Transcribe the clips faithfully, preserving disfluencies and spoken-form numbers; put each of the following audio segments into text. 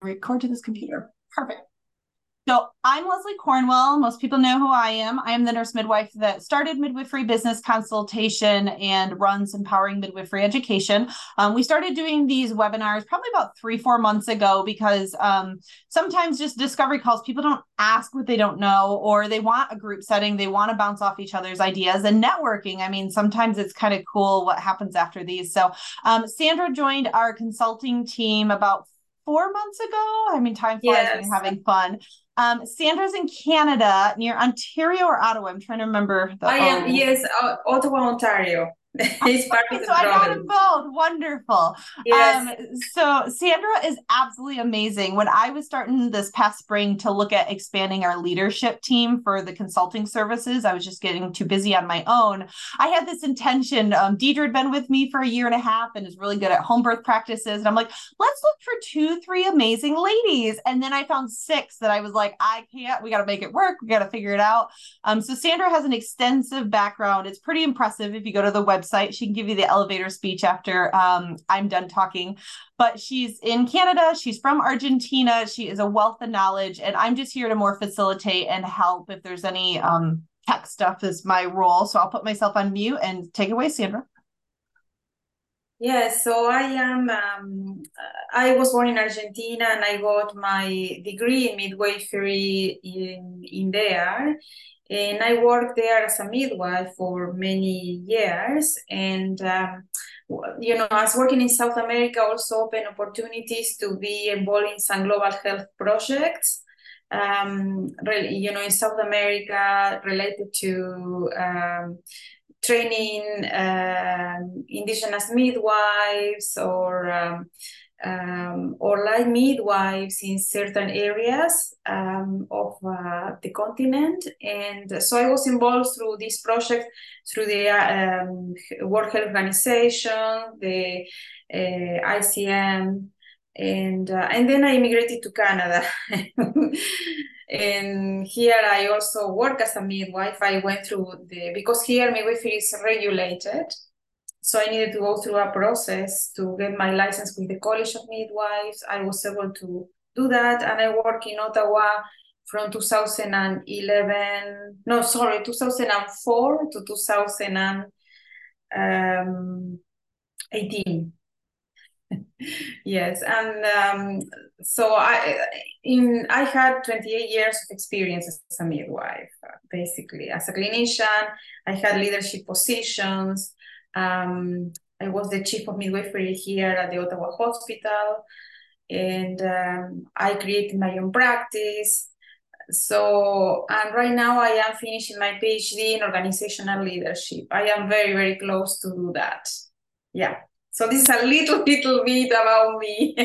record to this computer. Perfect. So I'm Leslie Cornwell. Most people know who I am. I am the nurse midwife that started Midwifery Business Consultation and runs Empowering Midwifery Education. Um, we started doing these webinars probably about three, four months ago because um, sometimes just discovery calls, people don't ask what they don't know, or they want a group setting. They want to bounce off each other's ideas and networking. I mean, sometimes it's kind of cool what happens after these. So um, Sandra joined our consulting team about four months ago. I mean, time flies when Yes, you're having fun. Um, Sandra's in Canada near Ontario or Ottawa. I'm trying to remember the I am. O. Yes, uh, Ottawa, Ontario. It's part of Okay, so the I got them province. both. Wonderful. Yes. Um, so Sandra is absolutely amazing. When I was starting this past spring to look at expanding our leadership team for the consulting services, I was just getting too busy on my own. I had this intention. Um, Deidre had been with me for a year and a half and is really good at home birth practices. And I'm like, let's look for two, three amazing ladies. And then I found six that I was like, I can't, we got to make it work. We got to figure it out. Um, so Sandra has an extensive background. It's pretty impressive. If you go to the website, she can give you the elevator speech after um, I'm done talking. But she's in Canada. She's from Argentina. She is a wealth of knowledge. And I'm just here to more facilitate and help if there's any um, tech stuff is my role. So I'll put myself on mute and take it away, Sandra. Yes, so I am, um, I was born in Argentina and I got my degree in midwifery in, in there. And I worked there as a midwife for many years. And, um, you know, as working in South America also opened opportunities to be involved in some global health projects. Um, really, you know, in South America related to um, training um, indigenous midwives or um, um, or like midwives in certain areas um, of uh, the continent. And so I was involved through this project, through the um, World Health Organization, the uh, I C M, and uh, and then I immigrated to Canada. And here I also work as a midwife. I went through the, because here midwifery is regulated. So I needed to go through a process to get my license with the College of Midwives. I was able to do that. And I work in Ottawa from two thousand eleven, no, sorry, two thousand four to two thousand eighteen. Yes, and um, so I in I had twenty-eight years of experience as a midwife, uh, basically as a clinician. I had leadership positions. Um, I was the chief of midwifery here at the Ottawa Hospital, and um, I created my own practice. So, and right now I am finishing my PhD in organizational leadership. I am very, very close to do that. Yeah. So this is a little, little bit about me.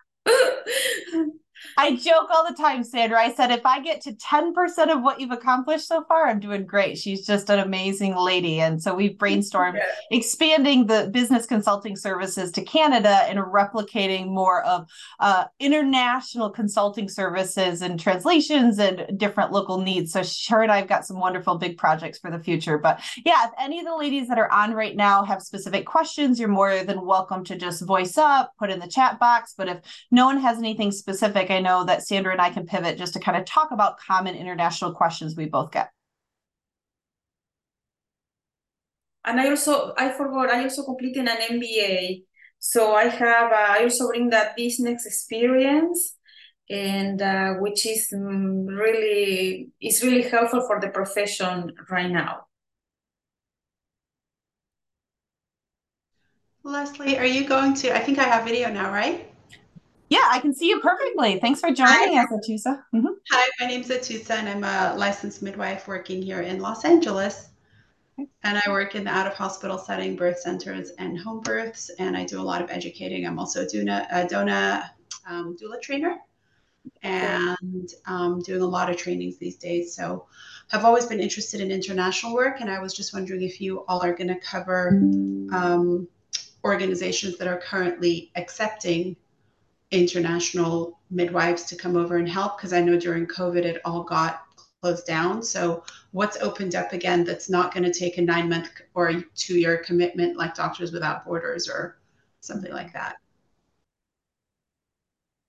I joke all the time, Sandra. I said, if I get to ten percent of what you've accomplished so far, I'm doing great. She's just an amazing lady. And so we've brainstormed Yeah. expanding the business consulting services to Canada and replicating more of uh, international consulting services and translations and different local needs. So her and I have got some wonderful big projects for the future. But yeah, if any of the ladies that are on right now have specific questions, you're more than welcome to just voice up, put in the chat box. But if no one has anything specific, I know that Sandra and I can pivot just to kind of talk about common international questions we both get. And I also, I forgot, I also completed an M B A. So I have, uh, I also bring that business experience, and uh, which is um, really, is really helpful for the profession right now. Leslie, are you going to, I think I have video now, right? Yeah, I can see you perfectly. Thanks for joining Hi. us, Atusa. Mm-hmm. Hi, my name's Atusa, and I'm a licensed midwife working here in Los Angeles. And I work in the out-of-hospital setting, birth centers, and home births, and I do a lot of educating. I'm also a doula, a DONA um, doula trainer, and um, doing a lot of trainings these days. So I've always been interested in international work, and I was just wondering if you all are going to cover um, organizations that are currently accepting international midwives to come over and help, because I know during COVID it all got closed down. So what's opened up again that's not going to take a nine month or a two year commitment like Doctors Without Borders or something like that?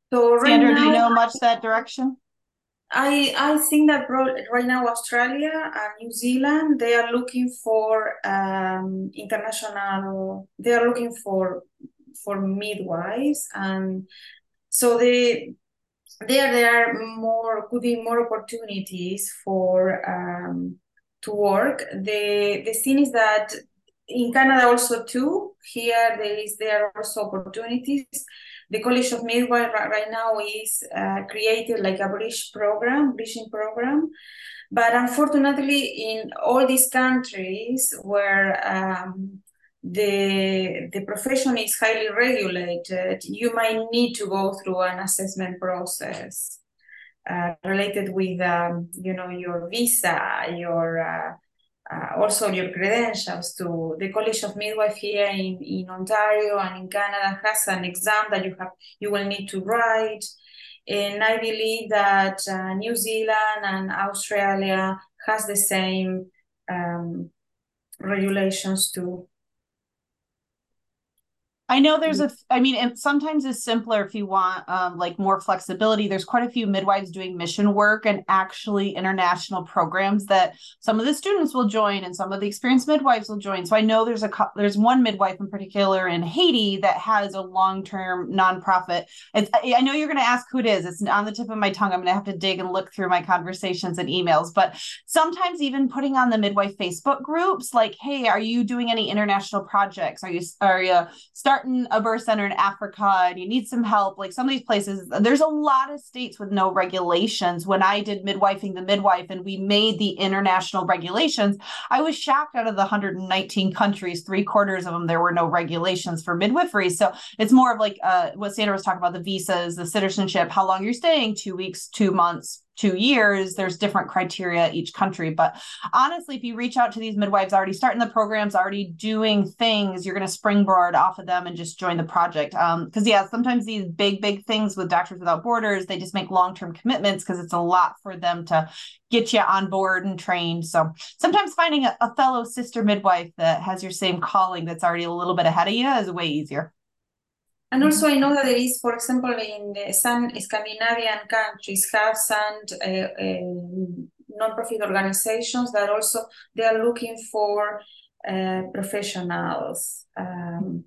So right Sandra, now, do you know much that direction? I I think that right now Australia and New Zealand, they are looking for um, international. They are looking for for midwives, and so they there there are more could be more opportunities for um, to work. The the thing is that in Canada also too. Here there is there are also opportunities. The College of Midwives right, right now is uh, created like a bridge program, bridging program. But unfortunately, in all these countries where um, the the profession is highly regulated, you might need to go through an assessment process uh, related with um, you know your visa, your uh, uh, also your credentials. To the College of Midwife here in, in Ontario and in Canada has an exam that you have you will need to write. And I believe that uh, New Zealand and Australia has the same um, regulations too. I know there's a, I mean, and sometimes it's simpler if you want um, like more flexibility. There's quite a few midwives doing mission work and actually international programs that some of the students will join and some of the experienced midwives will join. So I know there's a, there's one midwife in particular in Haiti that has a long-term nonprofit. It's, I know you're going to ask who it is. It's on the tip of my tongue. I'm going to have to dig and look through my conversations and emails, but sometimes even putting on the midwife Facebook groups, like, hey, are you doing any international projects? Are you, are you starting a birth center in Africa and you need some help? Like some of these places, there's a lot of states with no regulations. When I did Midwifing the Midwife and we made the international regulations, I was shocked. Out of the one hundred nineteen countries, three quarters of them, there were no regulations for midwifery. So it's more of like uh, what Sandra was talking about, the visas, the citizenship, how long you're staying, two weeks, two months, two years. There's different criteria each country. But honestly, if you reach out to these midwives already starting the programs, already doing things, you're going to springboard off of them and just join the project. Um, because yeah, sometimes these big, big things with Doctors Without Borders, they just make long-term commitments because it's a lot for them to get you on board and trained. So sometimes finding a, a fellow sister midwife that has your same calling that's already a little bit ahead of you is way easier. And also, I know that there is, for example, in the, some Scandinavian countries have some uh, uh, non-profit organizations that also they are looking for uh, professionals, um,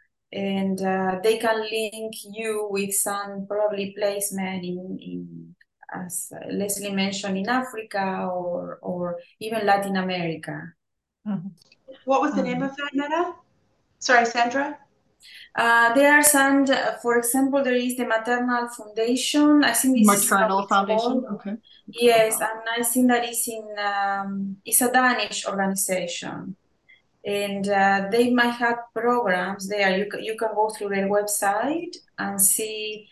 and uh, they can link you with some probably placement in, in as Leslie mentioned, in Africa or or even Latin America. Mm-hmm. What was the mm-hmm. name of that, Netta? Sorry, Sandra. Uh, there are some, for example, there is the Maternal Foundation. I think this Maternal is Foundation. Called. Okay. Yes, and I think that is in um, it's a Danish organization, and uh, they might have programs there. You can, you can go through their website and see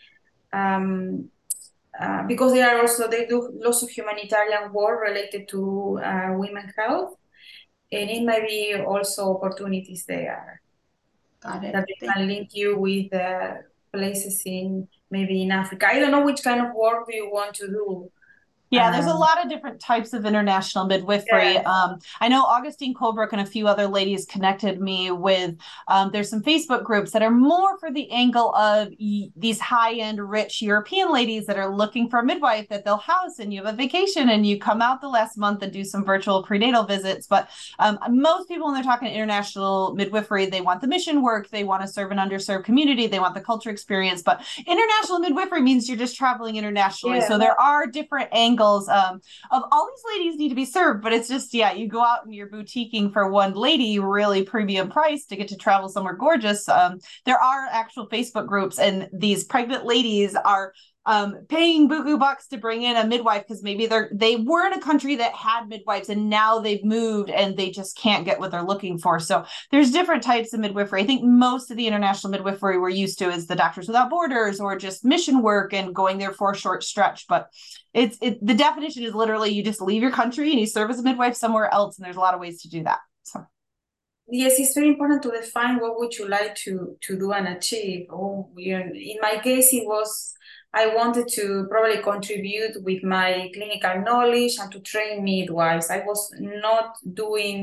um, uh, because they are also they do lots of humanitarian work related to uh, women's health, and it might be also opportunities there. Got it. That they Thank can link you with uh, places in maybe in Africa. I don't know which kind of work do you want to do. Yeah, there's a lot of different types of international midwifery. Yeah. Um, I know Augustine Colebrook and a few other ladies connected me with, um, there's some Facebook groups that are more for the angle of y- these high-end rich European ladies that are looking for a midwife that they'll house, and you have a vacation and you come out the last month and do some virtual prenatal visits. But um, most people, when they're talking international midwifery, they want the mission work, they want to serve an underserved community, they want the culture experience. But international midwifery means you're just traveling internationally. Yeah. So there are different angles Um, of all these ladies need to be served, but it's just, yeah, you go out and you're boutiquing for one lady, really premium price to get to travel somewhere gorgeous. Um, there are actual Facebook groups, and these pregnant ladies are um, paying buku bucks to bring in a midwife because maybe they're they were in a country that had midwives and now they've moved and they just can't get what they're looking for. So there's different types of midwifery. I think most of the international midwifery we're used to is the Doctors Without Borders or just mission work and going there for a short stretch. But it's it the definition is literally you just leave your country and you serve as a midwife somewhere else, and there's a lot of ways to do that. So yes, it's very important to define what would you like to to do and achieve. Oh, in my case, it was I wanted to probably contribute with my clinical knowledge and to train midwives. I was not doing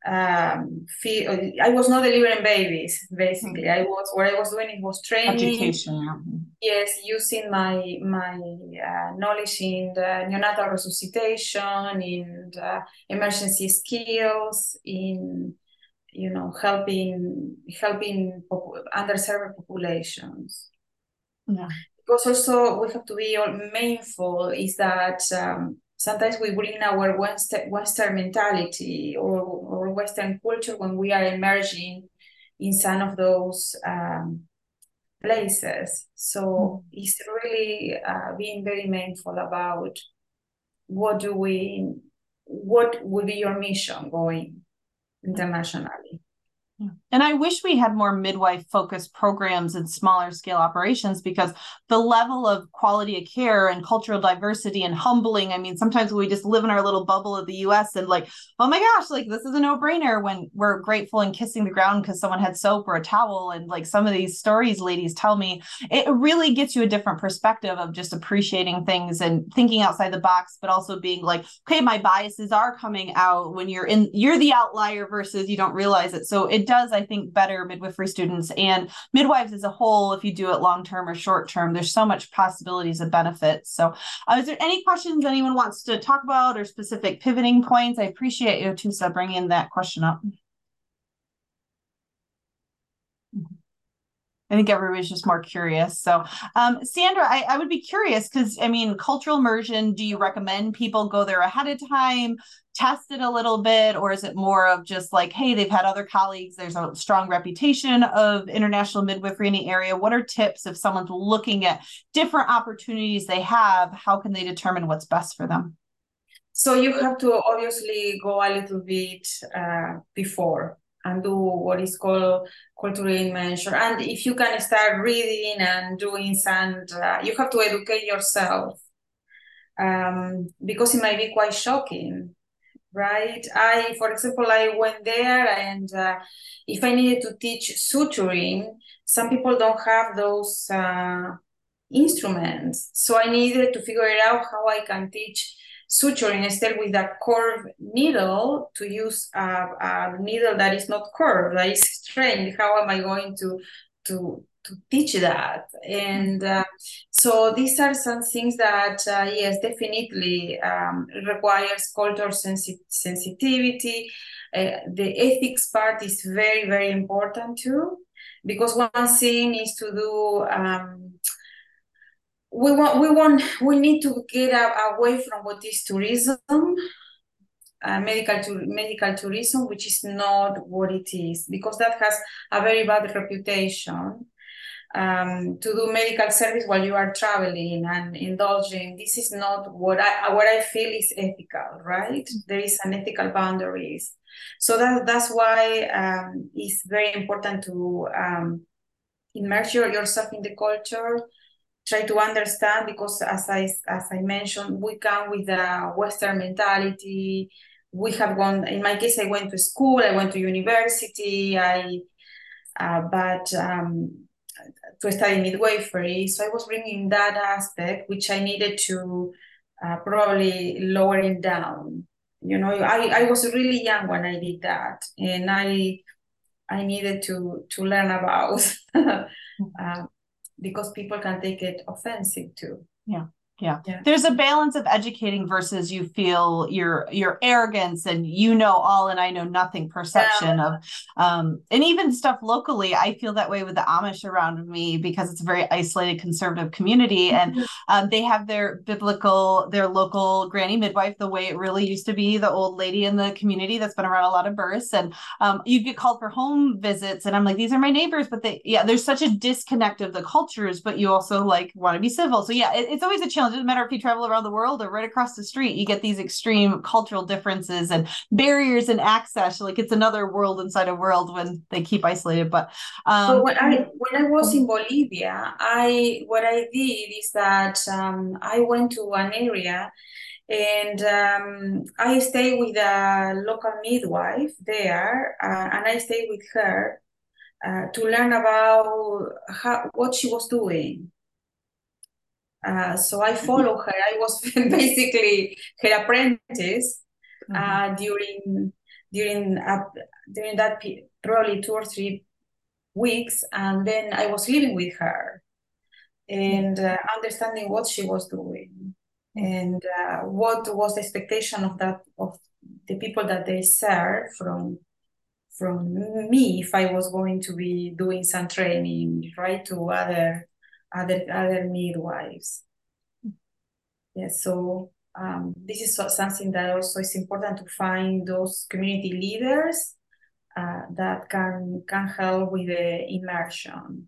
um, feel, I was not delivering babies, basically. Mm-hmm. I was, what I was doing it was training. Education, yeah. Yes, using my my uh, knowledge in the neonatal resuscitation, in the emergency skills, in, you know, helping helping pop- underserved populations. Yeah. Because also we have to be mindful is that um, sometimes we bring our Western, Western mentality or, or Western culture when we are emerging in some of those um, places. So mm-hmm. it's really uh, being very mindful about what do we, what would be your mission going internationally. And I wish we had more midwife focused programs and smaller scale operations, because the level of quality of care and cultural diversity and humbling. I mean, sometimes we just live in our little bubble of the U S and like, oh my gosh, like this is a no brainer, when we're grateful and kissing the ground because someone had soap or a towel. And like some of these stories ladies tell me, it really gets you a different perspective of just appreciating things and thinking outside the box, but also being like, okay, my biases are coming out when you're in, you're the outlier versus you don't realize it. So it does, I think, better midwifery students and midwives as a whole, if you do it long-term or short-term. There's so much possibilities of benefits. So uh, is there any questions anyone wants to talk about or specific pivoting points? I appreciate you, Tusa, bringing that question up. I think everybody's just more curious. So, um, Sandra, I, I would be curious because, I mean, cultural immersion, do you recommend people go there ahead of time, test it a little bit, or is it more of just like, hey, they've had other colleagues, there's a strong reputation of international midwifery in the area? What are tips if someone's looking at different opportunities they have? How can they determine what's best for them? So you have to obviously go a little bit uh, before and do what is called cultural immersion. And if you can start reading and doing some, uh, you have to educate yourself um, because it might be quite shocking, right? I, for example, I went there and uh, if I needed to teach suturing, some people don't have those uh, instruments. So I needed to figure it out how I can teach suturing instead with a curved needle to use a, a needle that is not curved, that is straight. How am I going to to to teach that? And uh, so these are some things that uh, yes, definitely um, requires cultural sensi- sensitivity. Uh, the ethics part is very very important too, because one thing is to do. Um, We want, we want, we need to get away from what is tourism, uh, medical to, medical tourism, which is not what it is, because that has a very bad reputation. Um, to do medical service while you are traveling and indulging, this is not what I what I feel is ethical, right? There is an ethical boundaries, so that that's why um, it's very important to um, immerse your, yourself in the culture. Try to understand, because as I as I mentioned, we come with a Western mentality. We have gone. In my case, I went to school. I went to university. I, uh, but um, to study midwifery. So I was bringing that aspect, which I needed to uh, probably lower it down. You know, I, I was really young when I did that, and I I needed to to learn about. uh, because people can take it offensive too. Yeah. Yeah. yeah. There's a balance of educating versus you feel your your arrogance and you know all and I know nothing perception yeah. of um and even stuff locally. I feel that way with the Amish around me because it's a very isolated conservative community, and um, they have their biblical, their local granny midwife the way it really used to be, the old lady in the community that's been around a lot of births, and um you get called for home visits and I'm like, these are my neighbors, but they yeah there's such a disconnect of the cultures, but you also like want to be civil. So yeah, it, it's always a challenge. It doesn't matter if you travel around the world or right across the street, you get these extreme cultural differences and barriers and access. Like it's another world inside a world when they keep isolated. But um, so when I when I was in Bolivia, I what I did is that um, I went to an area and um, I stayed with a local midwife there, uh, and I stayed with her uh, to learn about how what she was doing. Uh, so I followed her. I was basically her apprentice uh, mm-hmm. during during uh, during that pe- probably two or three weeks, and then I was living with her and uh, understanding what she was doing and uh, what was the expectation of that of the people that they serve from from me if I was going to be doing some training, right, to other other other midwives. Yes, so um, this is so, something that also is important to find those community leaders uh, that can can help with the immersion.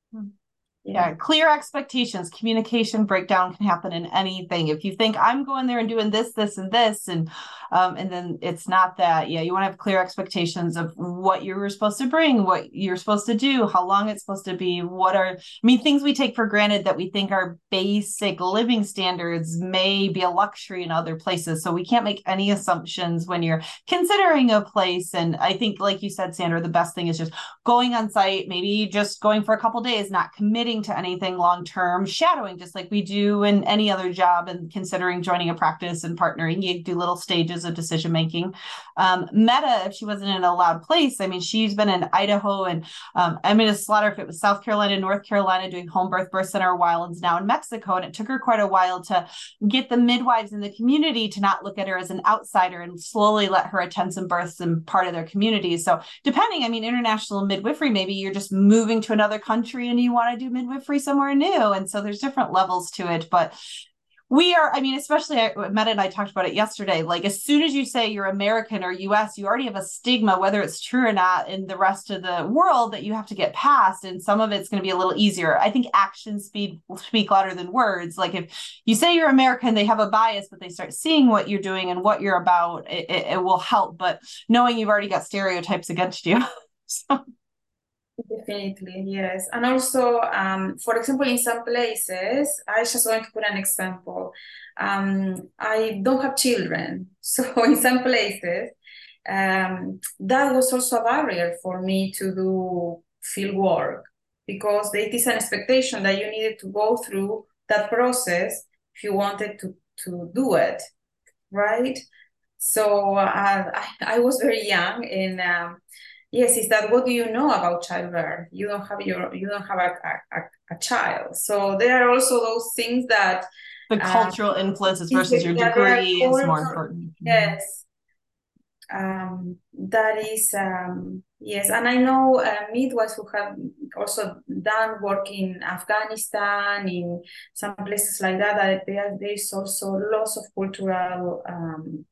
Yeah. yeah, clear expectations, communication breakdown can happen in anything. If you think I'm going there and doing this, this, and this, and um, and then it's not that. Yeah, you want to have clear expectations of what you're supposed to bring, what you're supposed to do, how long it's supposed to be. What are, I mean, things we take for granted that we think are basic living standards may be a luxury in other places. So we can't make any assumptions when you're considering a place. And I think, like you said, Sandra, the best thing is just going on site, maybe just going for a couple of days, not committing to anything long-term, shadowing just like we do in any other job, and considering joining a practice and partnering. You do little stages of decision making. Um, Meta, if she wasn't in a loud place, I mean, she's been in Idaho and um, I'm going to slaughter if it was South Carolina, North Carolina, doing home birth birth center a while, and is now in Mexico. And it took her quite a while to get the midwives in the community to not look at her as an outsider and slowly let her attend some births and part of their community. So depending, I mean, international midwifery, maybe you're just moving to another country and you want to do midwifery somewhere new. And so there's different levels to it. But we are, I mean, especially I, Meta and I talked about it yesterday, like as soon as you say you're American or U S, you already have a stigma, whether it's true or not, in the rest of the world that you have to get past. And some of it's going to be a little easier. I think actions speak, speak louder than words. Like if you say you're American, they have a bias, but they start seeing what you're doing and what you're about, it, it, it will help. But knowing you've already got stereotypes against you. So. Definitely, yes. And also, um, for example, in some places, I just want to put an example. Um, I don't have children. So in some places, um, that was also a barrier for me to do field work, because it is an expectation that you needed to go through that process if you wanted to, to do it, right? So uh, I, I was very young, and um, yes, is that what do you know about childbirth? You don't have your you don't have a, a, a child. So there are also those things that the cultural um, influences versus your degree is more important. Yes, um, that is um, yes, and I know uh, midwives who have also done work in Afghanistan, in some places like that. That there there is also lots of cultural. Um,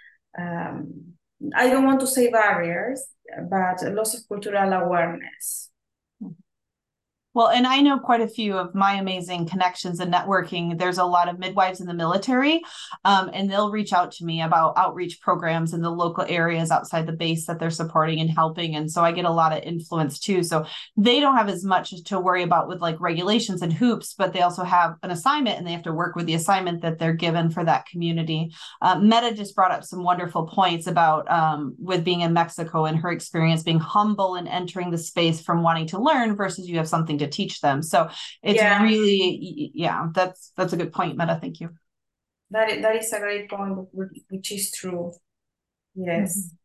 um, I don't want to say barriers, but lots of cultural awareness. Well, and I know quite a few of my amazing connections and networking. There's a lot of midwives in the military, um, and they'll reach out to me about outreach programs in the local areas outside the base that they're supporting and helping. And so I get a lot of influence too. So they don't have as much to worry about with like regulations and hoops, but they also have an assignment and they have to work with the assignment that they're given for that community. Uh, Meta just brought up some wonderful points about um, with being in Mexico and her experience being humble and entering the space from wanting to learn versus you have something to teach them. So it's yeah. really, yeah, that's that's a good point, Meta. Thank you. That is, that is a great point, which is true. Yes. Mm-hmm.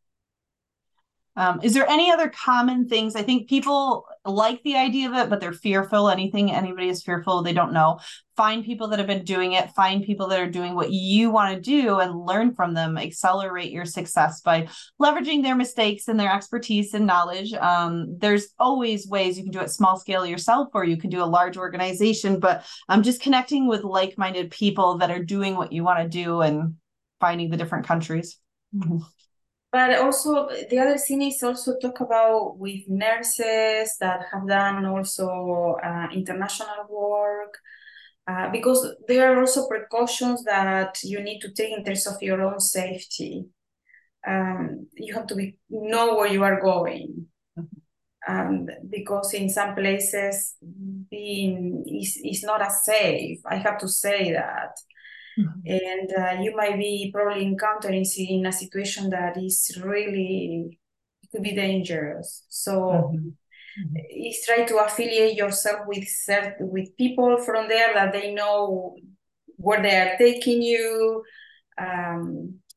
Um, is there any other common things? I think people like the idea of it, but they're fearful. Anything anybody is fearful, they don't know. Find people that have been doing it. Find people that are doing what you want to do and learn from them. Accelerate your success by leveraging their mistakes and their expertise and knowledge. Um, there's always ways you can do it small scale yourself, or you can do a large organization, but I'm um, just connecting with like-minded people that are doing what you want to do and finding the different countries. Mm-hmm. But also the other thing is also talk about with nurses that have done also uh, international work, uh, because there are also precautions that you need to take in terms of your own safety. Um, you have to be know where you are going, um, because in some places being is is not as safe. I have to say that. Mm-hmm. And uh, you might be probably encountering in a situation that is really, it could be dangerous. So mm-hmm. Mm-hmm. it's try to affiliate yourself with certain, with people from there that they know where they are taking you. Um,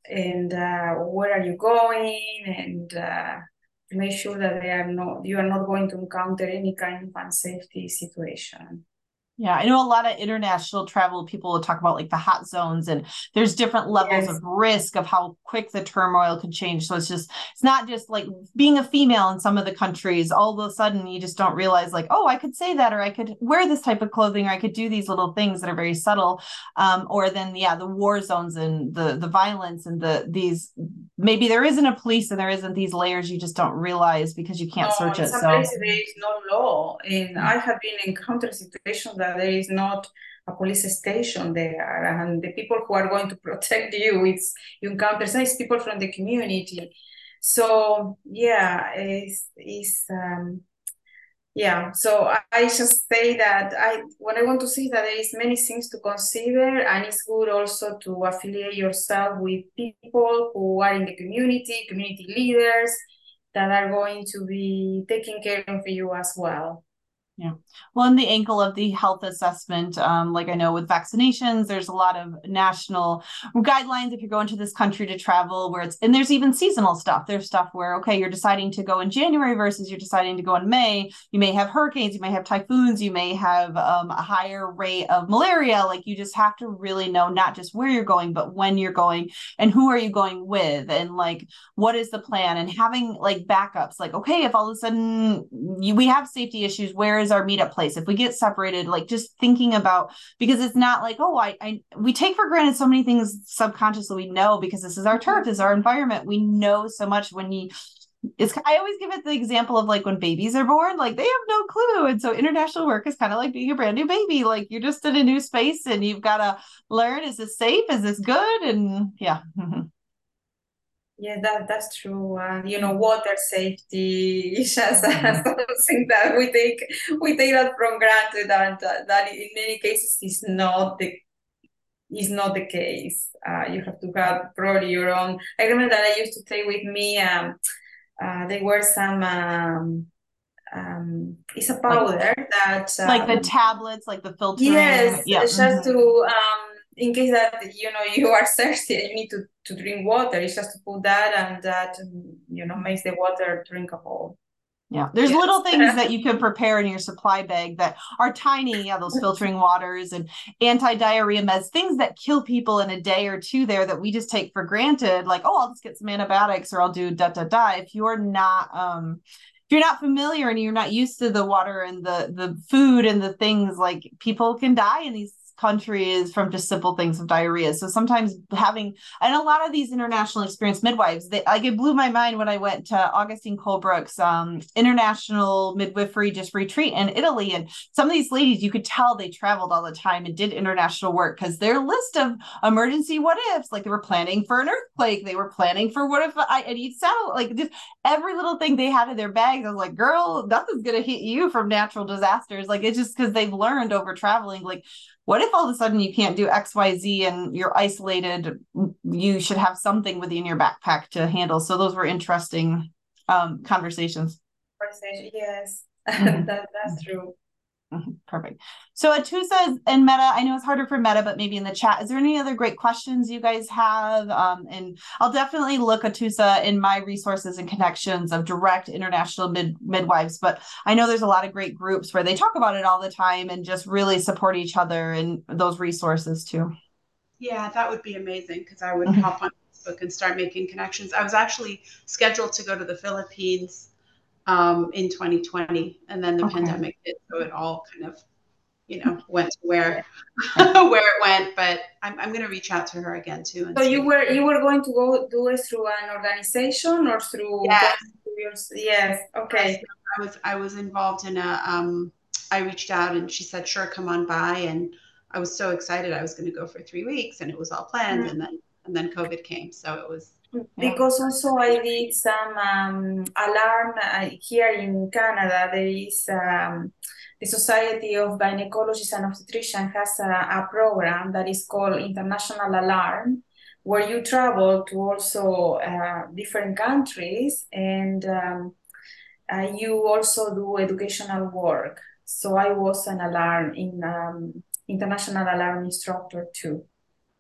and uh, where are you going, and uh, to make sure that they are not you are not going to encounter any kind of unsafety situation. Yeah, I know a lot of international travel people will talk about like the hot zones, and there's different levels Yes. of risk of how quick the turmoil could change. So it's just, it's not just like being a female in some of the countries, all of a sudden you just don't realize like, oh, I could say that, or I could wear this type of clothing, or I could do these little things that are very subtle. Um, or then, yeah, the war zones and the, the violence and the, these, maybe there isn't a police and there isn't these layers you just don't realize because you can't No, search in it. some So places there is no law, and Mm. I have been encountered situations that there is not a police station there, and the people who are going to protect you, it's you encounter some people from the community. So yeah, it's, it's um, yeah. So I, I just say that I what I want to say is that there is many things to consider, and it's good also to affiliate yourself with people who are in the community, community leaders that are going to be taking care of you as well. Yeah. Well, in the angle of the health assessment, um, like I know with vaccinations, there's a lot of national guidelines if you're going to this country to travel where it's, and there's even seasonal stuff. There's stuff where, okay, you're deciding to go in January versus you're deciding to go in May. You may have hurricanes, you may have typhoons, you may have um, a higher rate of malaria. Like you just have to really know not just where you're going, but when you're going and who are you going with, and like, what is the plan, and having like backups, like, okay, if all of a sudden you, we have safety issues, where is our meetup place? If we get separated, like just thinking about, because it's not like, oh, I, I, we take for granted so many things subconsciously we know because this is our turf, this is our environment. We know so much when you, it's, I always give it the example of like when babies are born, like they have no clue. And so international work is kind of like being a brand new baby. Like you're just in a new space and you've got to learn, is this safe? Is this good? And yeah. Yeah, that that's true. And you know, water safety is just something that we take we take that for granted, and uh, that in many cases is not the is not the case. Uh, you have to have probably your own. I remember that I used to take with me. Um, uh, there were some. Um, um, it's a powder like, that um, like the tablets, like the filtering. yes, Yeah. just Mm-hmm. to um, in case that you know you are thirsty and you need to, to drink water, it's just to put that, and that you know makes the water drinkable. Yeah, there's Yes. little things that you can prepare in your supply bag that are tiny. Yeah, those filtering waters and anti-diarrhea meds, things that kill people in a day or two there that we just take for granted. Like, oh, I'll just get some antibiotics or I'll do da da da. If you're not um if you're not familiar and you're not used to the water and the the food and the things, like people can die in these countries from just simple things of diarrhea. So sometimes having, and a lot of these international experienced midwives, they, like it blew my mind when I went to Augustine Colebrook's um, international midwifery just retreat in Italy. And some of these ladies, you could tell they traveled all the time and did international work because their list of emergency what ifs, like they were planning for an earthquake, they were planning for what if I, I need satellite, like just every little thing they had in their bags. I was like, girl, nothing's going to hit you from natural disasters. Like it's just because they've learned over traveling, like, what if all of a sudden you can't do X, Y, Z and you're isolated? You should have something within your backpack to handle. So those were interesting um, conversations. Yes, that, that's true. Perfect. So Atusa and Meta, I know it's harder for Meta, but maybe in the chat, is there any other great questions you guys have? Um, and I'll definitely look Atusa in my resources and connections of direct international mid midwives, but I know there's a lot of great groups where they talk about it all the time and just really support each other and those resources too. Yeah, that would be amazing because I would mm-hmm. hop on Facebook and start making connections. I was actually scheduled to go to the Philippines Um, in twenty twenty, and then the okay. pandemic hit, so it all kind of, you know, went to where where it went. But I'm I'm going to reach out to her again too. So you were you were going to go do it through an organization or through? Yes. Your, yes. Okay. I was I was involved in a. Um, I reached out and she said, "Sure, come on by," and I was so excited. I was going to go for three weeks, and it was all planned, mm-hmm. and then and then COVID came, so it was. Because also I did some um, alarm uh, here in Canada. There is um, the Society of Gynecologists and Obstetricians has a, a program that is called International Alarm, where you travel to also uh, different countries, and um, uh, you also do educational work. So I was an alarm in um, international alarm instructor too.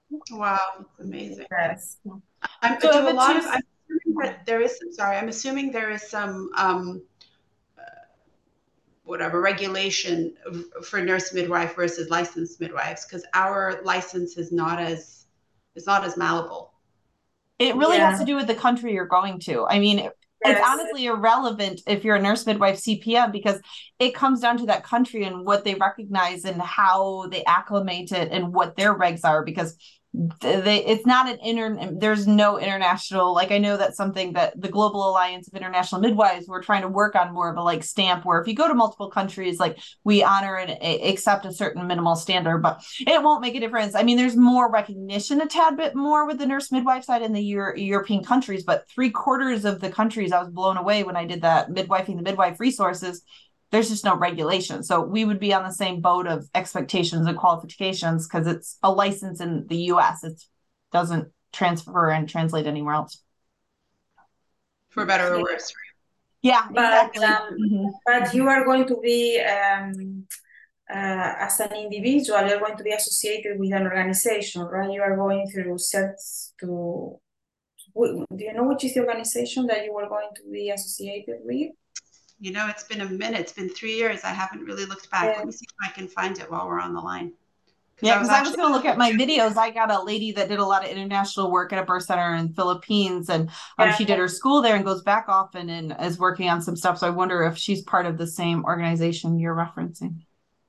Wow, that's amazing. Yes. I'm, So I I do have a a lot two. of, I'm assuming that there is some, sorry, I'm assuming there is some, um, whatever regulation for nurse midwife versus licensed midwives, because our license is not as, is not as malleable. It really has Yeah. to do with the country you're going to. I mean, it's Yes. honestly irrelevant if you're a nurse midwife C P M because it comes down to that country and what they recognize and how they acclimate it and what their regs are because they it's not an inter there's no international, like I know that's something that the Global Alliance of International Midwives we're trying to work on more of a like stamp where if you go to multiple countries like we honor and accept a certain minimal standard, but it won't make a difference. I mean, there's more recognition a tad bit more with the nurse midwife side in the Euro- European countries, but three quarters of the countries I was blown away when I did that midwifing the midwife resources. There's just no regulation. So we would be on the same boat of expectations and qualifications because it's a license in the U S. It doesn't transfer and translate anywhere else. For better or worse. Yeah, But exactly. um, Mhm. but you are going to be um, uh, as an individual, you're going to be associated with an organization, right? You are going through certs to. Do you know which is the organization that you were going to be associated with? You know, it's been a minute. It's been three years. I haven't really looked back. Yeah. Let me see if I can find it while we're on the line. Yeah, because I was going to look at my videos. I got a lady that did a lot of international work at a birth center in Philippines, and um, Yeah. she did her school there and goes back often and is working on some stuff. So I wonder if she's part of the same organization you're referencing.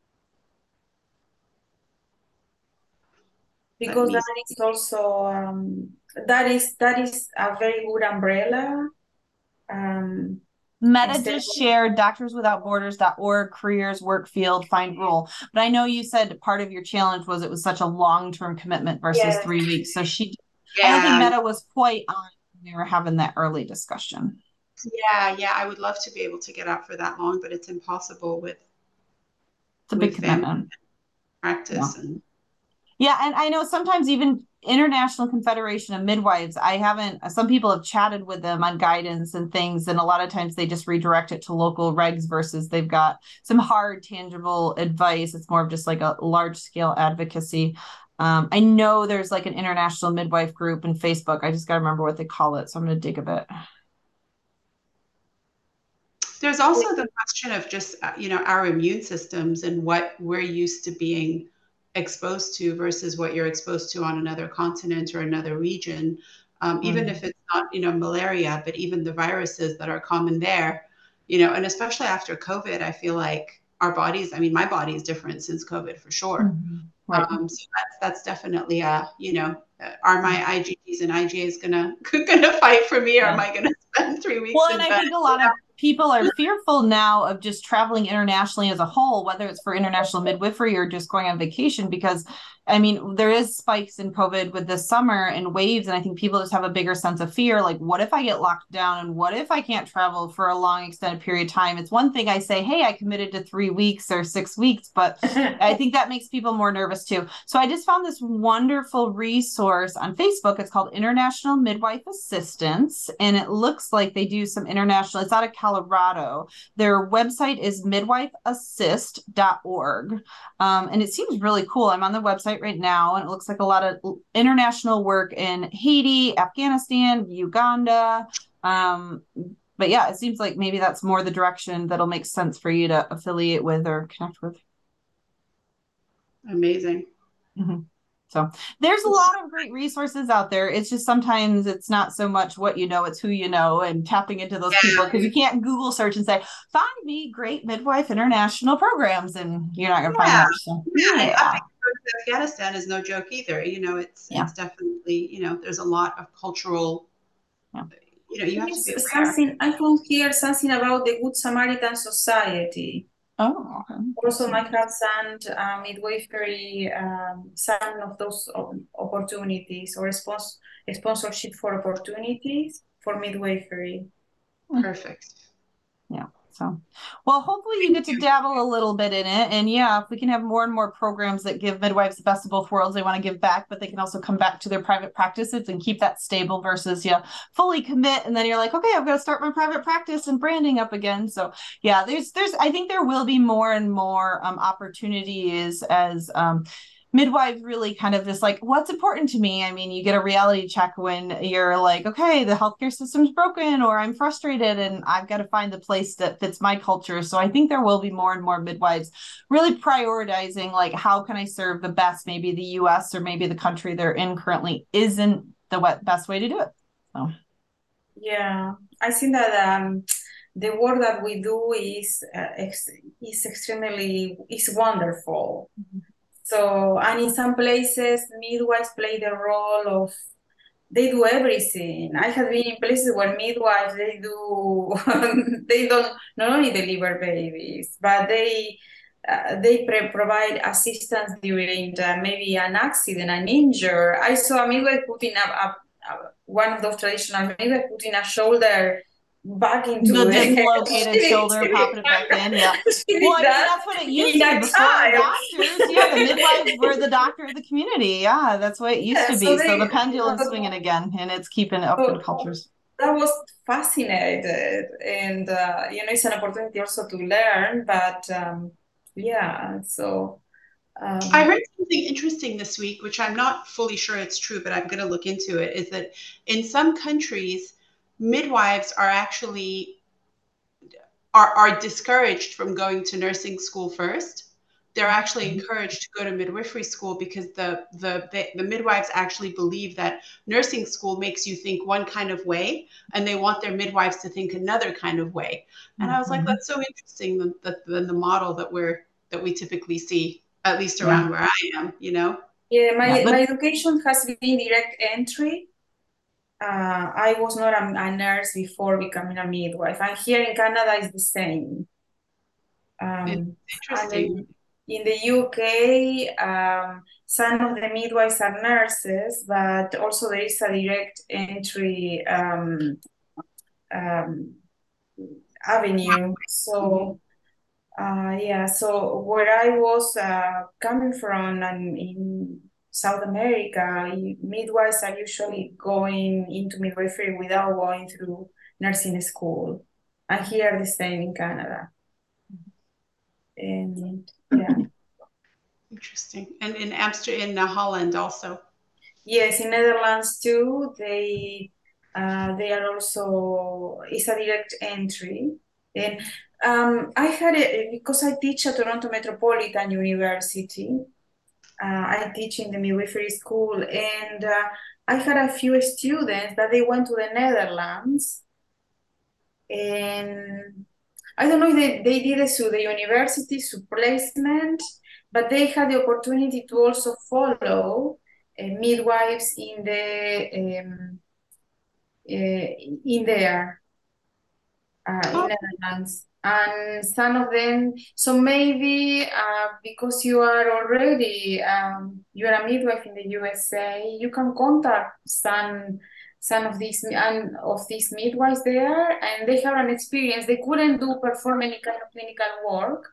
Because that is also um, that is that is a very good umbrella. Um, Meta just shared doctors without borders dot org, careers, work field, find role. But I know you said part of your challenge was it was such a long-term commitment versus yes. three weeks. So she, yeah. I don't think Meta was quite on when we were having that early discussion. Yeah, yeah, I would love to be able to get out for that long, but it's impossible with it's a big commitment. Practice yeah. and yeah, and I know sometimes even International Confederation of Midwives, I haven't, some people have chatted with them on guidance and things, and a lot of times they just redirect it to local regs versus they've got some hard, tangible advice. It's more of just like a large scale advocacy. Um, I know there's like an international midwife group in Facebook. I just got to remember what they call it. So I'm going to dig a bit. There's also the question of just, you know, our immune systems and what we're used to being exposed to versus what you're exposed to on another continent or another region. Um, even mm-hmm. if it's not, you know, malaria, but even the viruses that are common there, you know, and especially after COVID, I feel like our bodies, I mean, my body is different since COVID for sure. Mm-hmm. Right. Um, so that's, that's definitely a, you know, are my I G Gs and I G As gonna, gonna fight for me, yeah. or am I gonna spend three weeks well, in and I bed? think a lot of people are fearful now of just traveling internationally as a whole, whether it's for international midwifery or just going on vacation, because I mean, there is spikes in COVID with this summer and waves. And I think people just have a bigger sense of fear. Like, what if I get locked down and what if I can't travel for a long extended period of time? It's one thing I say, hey, I committed to three weeks or six weeks, but I think that makes people more nervous too. So I just found this wonderful resource on Facebook. It's called International Midwife Assistance. And it looks like they do some international, it's out of Colorado. Their website is midwife assist dot org. Um, and it seems really cool. I'm on the website right now, and it looks like a lot of international work in Haiti, Afghanistan, Uganda. Um, but yeah, it seems like maybe that's more the direction that'll make sense for you to affiliate with or connect with. Amazing. Mm-hmm. So there's a lot of great resources out there. It's just sometimes it's not so much what you know, it's who you know, and tapping into those yeah. people, because you can't Google search and say, find me great midwife international programs, and you're not going to yeah. find much. So, yeah. yeah. Afghanistan is no joke either. You know, it's yeah. it's definitely, you know, there's a lot of cultural, yeah. you know, you have to be aware. Something, I can hear something about the Good Samaritan Society. Oh, okay. Also, my husband, uh, midwifery, um, some of those opportunities or spons- sponsorship for opportunities for midwifery. Perfect. Yeah. So, well, hopefully you get to dabble a little bit in it. And yeah, if we can have more and more programs that give midwives the best of both worlds, they want to give back, but they can also come back to their private practices and keep that stable versus, yeah, fully commit. And then you're like, okay, I've got to start my private practice and branding up again. So yeah, there's, there's, I think there will be more and more um, opportunities as, um, midwives really kind of just like, what's important to me? I mean, you get a reality check when you're like, okay, the healthcare system's broken, or I'm frustrated and I've got to find the place that fits my culture. So I think there will be more and more midwives really prioritizing, like, how can I serve the best? Maybe the U S or maybe the country they're in currently isn't the best way to do it. So yeah, I think that um, the work that we do is uh, ex- is extremely is wonderful. Mm-hmm. So, and in some places, midwives play the role of, they do everything. I have been in places where midwives, they do, they don't not only deliver babies, but they uh, they pre- provide assistance during the, maybe an accident, an injury. I saw a midwife putting up, up, up one of those traditional midwives putting a shoulder back into the the dislocated shoulder, popping it back in. Yeah. Well, I mean, that's what it used to be before time. doctors. Yeah, the midwives were the doctor of the community. Yeah, that's what it used yeah, to be. So, they, so the pendulum's so, swinging again, and it's keeping up so, in cultures. That was fascinated, and uh, you know, it's an opportunity also to learn. But um, yeah, so. Um, I heard something interesting this week, which I'm not fully sure it's true, but I'm going to look into it, is that in some countries, midwives are actually are, are discouraged from going to nursing school first. They're actually encouraged to go to midwifery school because the, the, the, the midwives actually believe that nursing school makes you think one kind of way, and they want their midwives to think another kind of way. And mm-hmm. I was like, that's so interesting, than the, the, the model that we're that we typically see, at least around yeah. where I am, you know? Yeah, my, yeah, but- my education has been direct entry. Uh, I was not a, a nurse before becoming a midwife. And here in Canada, it's the same. Um, Interesting. In the U K, um, some of the midwives are nurses, but also there is a direct entry um, um, avenue. So, uh, yeah, so where I was uh, coming from and in South America, midwives are usually going into midwifery without going through nursing school. And here the same in Canada. And yeah. Interesting. And in Amsterdam, in uh, Holland also. Yes, in Netherlands too. They uh, they are also, it's a direct entry. And um, I had it because I teach at Toronto Metropolitan University. Uh, I teach in the midwifery school, and uh, I had a few students that they went to the Netherlands, and I don't know if they, they did it through the university, through placement, but they had the opportunity to also follow uh, midwives in the um, uh, in there uh, in Netherlands. And some of them, so maybe uh, because you are already, um, you're a midwife in the U S A, you can contact some some of these and of these midwives there, and they have an experience. They couldn't do perform any kind of clinical work,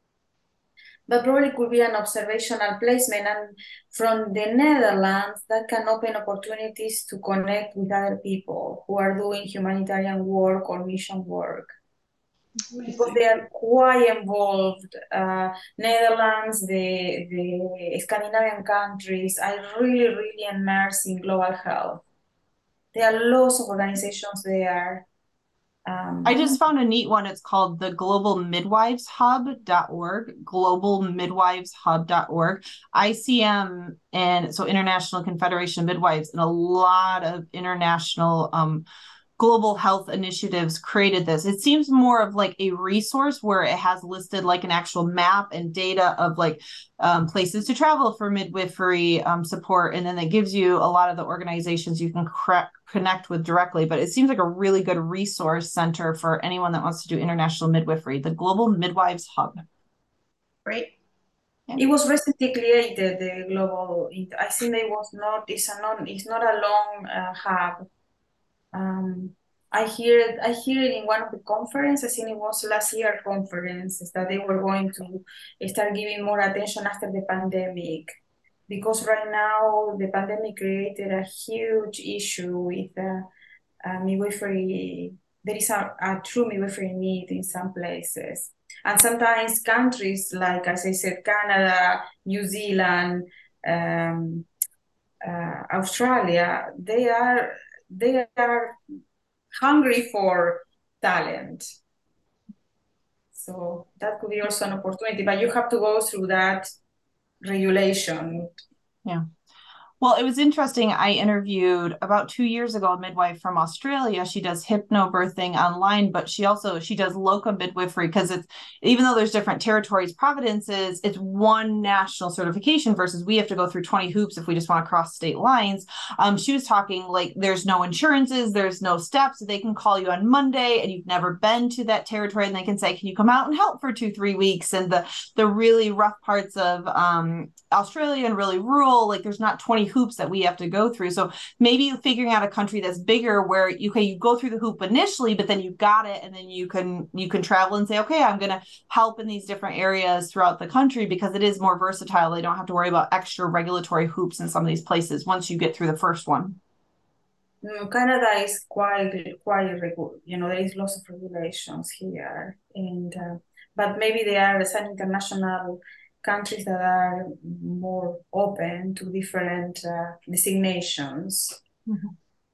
but probably could be an observational placement. And from the Netherlands, that can open opportunities to connect with other people who are doing humanitarian work or mission work. Amazing. Because they are quite involved. Uh, Netherlands, the, the Scandinavian countries are really, really immersed in global health. There are lots of organizations there. Um, I just found a neat one. It's called the global midwives hub dot org, global midwives hub dot org. I C M, and so International Confederation of Midwives, and a lot of international um, global health initiatives created this. It seems more of like a resource where it has listed like an actual map and data of like um, places to travel for midwifery um, support. And then it gives you a lot of the organizations you can cre- connect with directly. But it seems like a really good resource center for anyone that wants to do international midwifery, the Global Midwives Hub. Great. Yeah. It was recently created, the global, I think it was not, it's, a non, it's not a long uh, hub. Um, I hear it, I hear it in one of the conferences. I think it was last year conferences that they were going to start giving more attention after the pandemic, because right now the pandemic created a huge issue with uh, uh, midwifery. There is a, a true midwifery need in some places. And sometimes countries like, as I said, Canada, New Zealand, um, uh, Australia, they are they are hungry for talent. So that could be also an opportunity, but you have to go through that regulation. Yeah. Well, it was interesting. I interviewed about two years ago a midwife from Australia. She does hypnobirthing online, but she also she does locum midwifery because it's even though there's different territories, Providence is it's one national certification versus we have to go through twenty hoops if we just want to cross state lines. Um, she was talking like there's no insurances, there's no steps. They can call you on Monday and you've never been to that territory, and they can say, "Can you come out and help for two, three weeks?" And the the really rough parts of um, Australia and really rural, like there's not twenty hoops that we have to go through. So maybe figuring out a country that's bigger where you can you go through the hoop initially, but then you got it, and then you can you can travel and say, okay, I'm going to help in these different areas throughout the country because it is more versatile. They don't have to worry about extra regulatory hoops in some of these places once you get through the first one. Mm, Canada is quite quite you know there is lots of regulations here, and uh, but maybe there are some international countries that are more open to different uh, designations. Mm-hmm.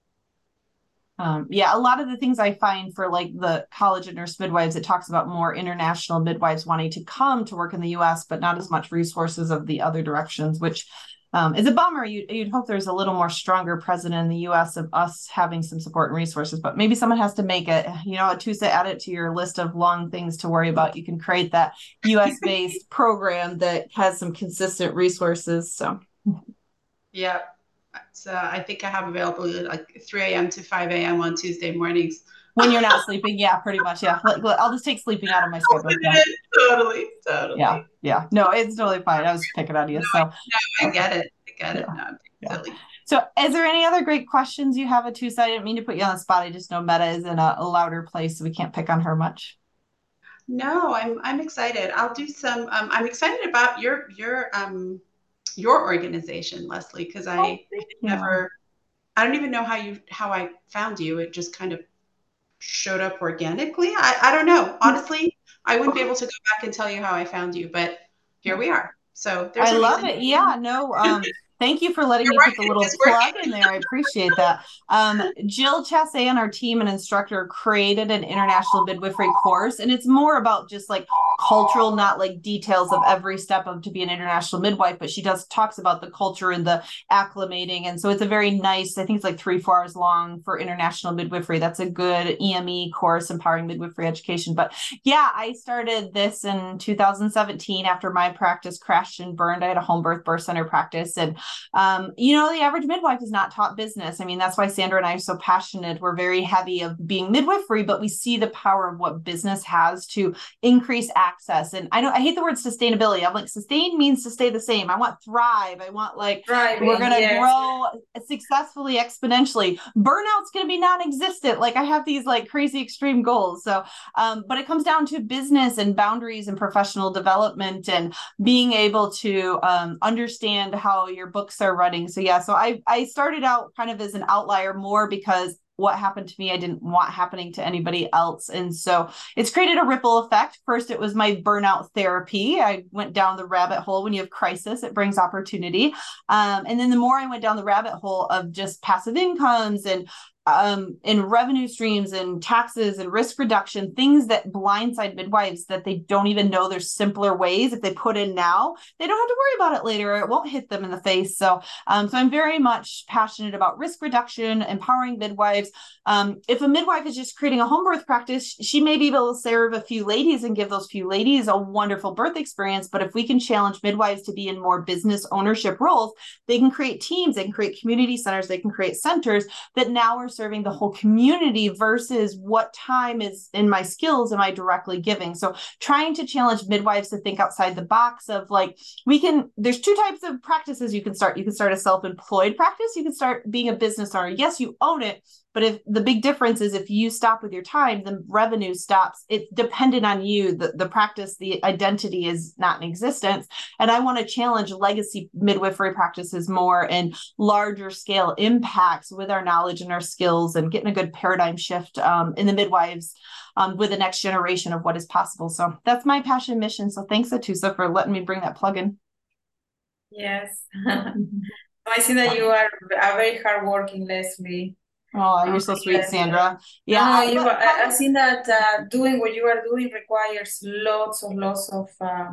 Um, yeah, a lot of the things I find for like the college of nurse midwives, it talks about more international midwives wanting to come to work in the U S, but not as much resources of the other directions, which um, is a bummer. You, you'd hope there's a little more stronger president in the U S of us having some support and resources, but maybe someone has to make it. You know, Tusa, add it to your list of long things to worry about. You can create that U S-based program that has some consistent resources. So, yeah. So I think I have available like three a.m. to five a.m. on Tuesday mornings. When you're not sleeping, yeah, pretty much, yeah. I'll just take sleeping out of my schedule. Yeah. Totally, totally. Yeah, yeah. No, it's totally fine. I was picking on you. No, so no, I get it. I get it. Yeah. No, I'm Yeah. silly. So is there any other great questions you have, Atusa? I didn't mean to put you on the spot. I just know Meta is in a, a louder place, so we can't pick on her much. No, I'm I'm excited. I'll do some. Um, I'm excited about your your um your organization, Leslie, because I Oh, never. I don't even know how you how I found you. It just kind of showed up organically. I, I don't know. Honestly, I wouldn't be able to go back and tell you how I found you, but here we are. So there's I a love reason. it. Yeah, no, um, thank you for letting You're me right, put the little it's working. plug in there. I appreciate that. Um, Jill Chassé and our team and instructor created an international midwifery course, and it's more about just like cultural, not like details of every step of to be an international midwife, but she does talks about the culture and the acclimating. And so it's a very nice, I think it's like three, four hours long for international midwifery. That's a good E M E course, empowering midwifery education. But yeah, I started this in two thousand seventeen after my practice crashed and burned. I had a home birth birth center practice. And, um, you know, the average midwife is not taught business. I mean, that's why Sandra and I are so passionate. We're very heavy of being midwifery, but we see the power of what business has to increase access. And I know I hate the word sustainability. I'm like, sustain means to stay the same. I want thrive. I want like, Thriving, we're going to yes. grow successfully, exponentially. Burnout's going to be non-existent. Like I have these like crazy extreme goals. So, um, but it comes down to business and boundaries and professional development and being able to um, understand how your books are running. So yeah, so I, I started out kind of as an outlier more because what happened to me, I didn't want happening to anybody else. And so it's created a ripple effect. First, it was my burnout therapy. I went down the rabbit hole. When you have crisis, it brings opportunity. Um, and then the more I went down the rabbit hole of just passive incomes and um, in revenue streams and taxes and risk reduction, things that blindside midwives that they don't even know there's simpler ways. If they put in now, they don't have to worry about it later. It won't hit them in the face. So, um, so I'm very much passionate about risk reduction, empowering midwives. Um, if a midwife is just creating a home birth practice, she may be able to serve a few ladies and give those few ladies a wonderful birth experience. But if we can challenge midwives to be in more business ownership roles, they can create teams, they can create community centers, they can create centers that now are serving the whole community versus what time is in my skills am I directly giving. So trying to challenge midwives to think outside the box of like, we can, there's two types of practices you can start. You can start a self-employed practice. You can start being a business owner. Yes, you own it. But if the big difference is if you stop with your time, the revenue stops. It's dependent on you. The, the practice, the identity is not in existence. And I want to challenge legacy midwifery practices more and larger scale impacts with our knowledge and our skills and getting a good paradigm shift um, in the midwives um, with the next generation of what is possible. So that's my passion mission. So thanks, Atusa, for letting me bring that plug in. Yes. I see that you are a very hardworking, Leslie. Oh, you're Um, so sweet, yes. Sandra. Yeah, No, I, you. but I, part I've of seen that uh, doing what you are doing requires lots of lots of uh,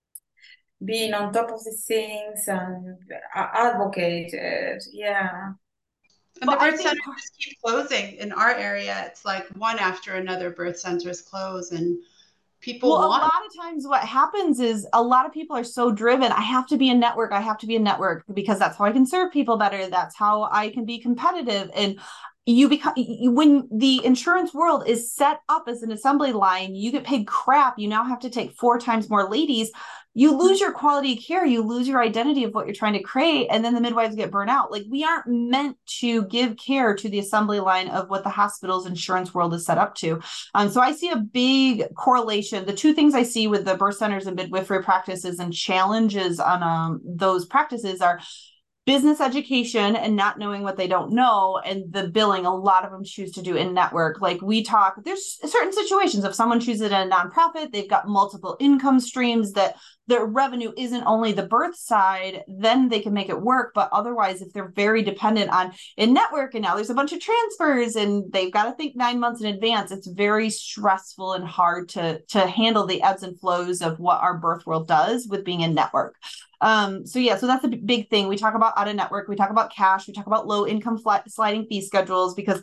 being on top of the things and uh, advocate. Uh, yeah. And the but I birth think centers just keep closing in our area. It's like one after another birth centers close, and people Well, a want. lot of times what happens is a lot of people are so driven. I have to be a network. I have to be a network because that's how I can serve people better. That's how I can be competitive. And you become when the insurance world is set up as an assembly line, you get paid crap. You now have to take four times more ladies. You lose your quality of care. You lose your identity of what you're trying to create. And then the midwives get burnt out. Like we aren't meant to give care to the assembly line of what the hospital's insurance world is set up to. Um, so I see a big correlation. The two things I see with the birth centers and midwifery practices and challenges on um, those practices are business education and not knowing what they don't know, and the billing. A lot of them choose to do in network. Like we talk, there's certain situations if someone chooses a nonprofit, they've got multiple income streams that their revenue isn't only the birth side, then they can make it work. But otherwise, if they're very dependent on in network and now there's a bunch of transfers and they've got to think nine months in advance, it's very stressful and hard to to handle the ebbs and flows of what our birth world does with being in network. Um, so yeah, so that's a big thing. We talk about out of network, we talk about cash, we talk about low income flat, sliding fee schedules, because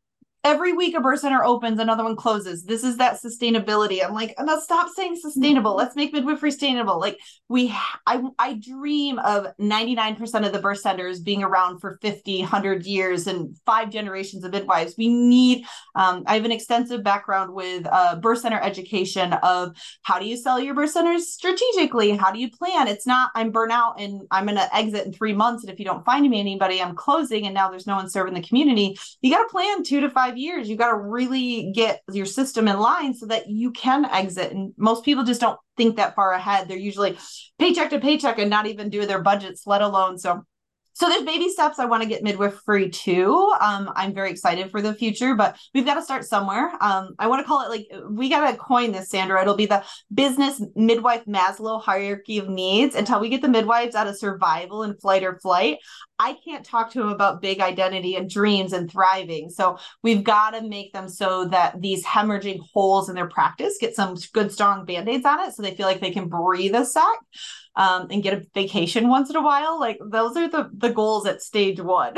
every week a birth center opens, another one closes. This is that sustainability. I'm like, no, stop saying sustainable. Let's make midwifery sustainable. Like we, I, I dream of ninety-nine percent of the birth centers being around for fifty, one hundred years and five generations of midwives. We need, um, I have an extensive background with uh, birth center education of how do you sell your birth centers strategically? How do you plan? It's not, I'm burnt out and I'm going to exit in three months. And if you don't find me anybody, I'm closing and now there's no one serving the community. You got to plan two to five years. You got to really get your system in line so that you can exit. And most people just don't think that far ahead. They're usually paycheck to paycheck and not even do their budgets, let alone. So So there's baby steps. I want to get midwifery too. Um, I'm very excited for the future, but we've got to start somewhere. Um, I want to call it like, we got to coin this, Sandra. It'll be the business midwife Maslow hierarchy of needs. Until we get the midwives out of survival and flight or flight, I can't talk to them about big identity and dreams and thriving. So we've got to make them so that these hemorrhaging holes in their practice get some good, strong Band-Aids on it so they feel like they can breathe a sec. Um, and get a vacation once in a while. Like those are the the goals at stage one.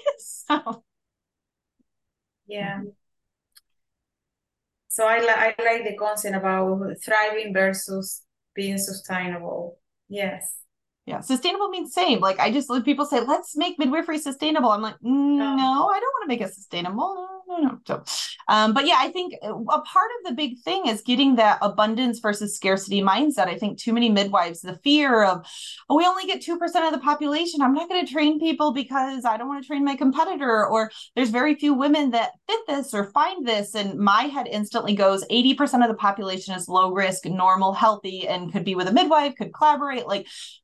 So Yeah. So I, li- I like the concept about thriving versus being sustainable. Yes. yeah, sustainable means same. Like I just, people say, let's make midwifery sustainable. I'm like, mm, no, I don't want to make it sustainable. No, no, no. So, um, but yeah, I think a part of the big thing is getting that abundance versus scarcity mindset. I think too many midwives, the fear of, oh, we only get two percent of the population. I'm not going to train people because I don't want to train my competitor, or there's very few women that fit this or find this. And my head instantly goes, eighty percent of the population is low risk, normal, healthy, and could be with a midwife, could collaborate. Like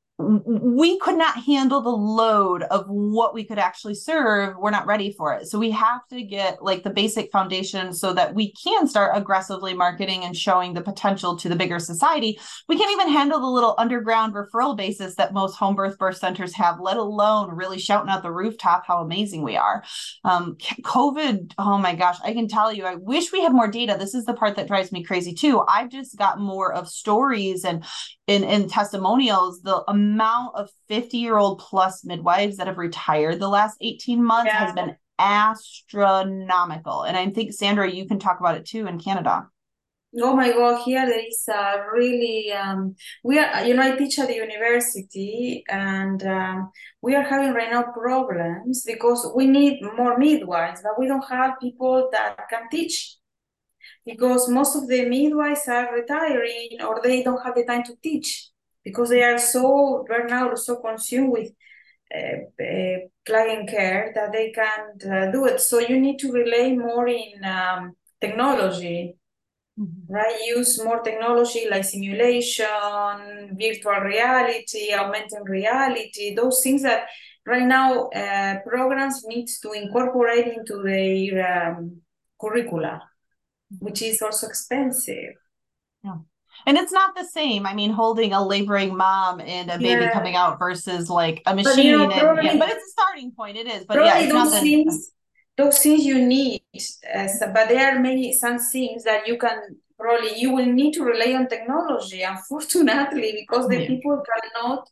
we could not handle the load of what we could actually serve. We're not ready for it. So we have to get like the basic foundation so that we can start aggressively marketing and showing the potential to the bigger society. We can't even handle the little underground referral basis that most home birth birth centers have, let alone really shouting out the rooftop how amazing we are. Um, COVID, oh my gosh, I can tell you, I wish we had more data. This is the part that drives me crazy too. I've just got more of stories and in, in testimonials, the amount of fifty year old plus midwives that have retired the last eighteen months yeah. has been astronomical. And I think, Sandra, you can talk about it too in Canada. Oh my God, here there is a really, um, we are, you know, I teach at the university and um, we are having right now problems because we need more midwives, but we don't have people that can teach. Because most of the midwives are retiring or they don't have the time to teach because they are so burnt out or so consumed with uh, uh, client care that they can't uh, do it. So you need to rely more in um, technology, mm-hmm. right? Use more technology like simulation, virtual reality, augmented reality, those things that right now uh, programs need to incorporate into their um, curricula, which is also expensive. Yeah. And it's not the same. I mean, holding a laboring mom and a baby Yeah. coming out versus like a But you machine. know, And probably, yeah, but it's a starting point. It is. But yeah, probably it's not those the things, those things you need. Uh, so- but there are many some things that you can probably you will need to rely on technology. Unfortunately, because the Yeah. people cannot.